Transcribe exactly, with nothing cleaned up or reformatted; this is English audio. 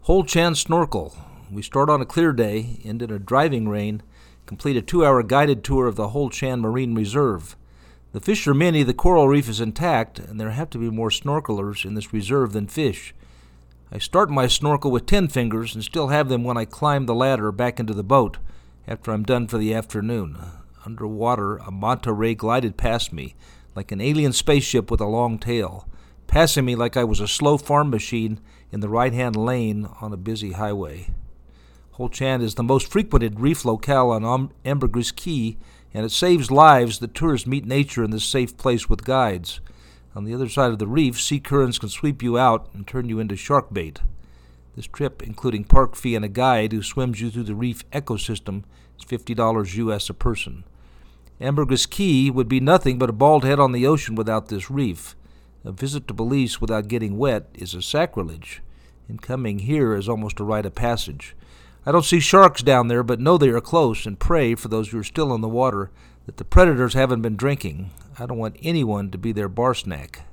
Hol Chan Snorkel. We start on a clear day, end in a driving rain, complete a two-hour guided tour of the Hol Chan Marine Reserve. The fish are many, the coral reef is intact, and there have to be more snorkelers in this reserve than fish. I start my snorkel with ten fingers and still have them when I climb the ladder back into the boat after I'm done for the afternoon. Underwater, a manta ray glided past me like an alien spaceship with a long tail, passing me like I was a slow farm machine in the right-hand lane on a busy highway. Hol Chan is the most frequented reef locale on Ambergris Caye, and it saves lives that tourists meet nature in this safe place with guides. On the other side of the reef, sea currents can sweep you out and turn you into shark bait. This trip, including park fee and a guide who swims you through the reef ecosystem, is fifty dollars U S a person. Ambergris Caye would be nothing but a bald head on the ocean without this reef. A visit to Belize without getting wet is a sacrilege, and coming here is almost a rite of passage. I don't see sharks down there, but know they are close, and pray for those who are still in the water that the predators haven't been drinking. I don't want anyone to be their bar snack.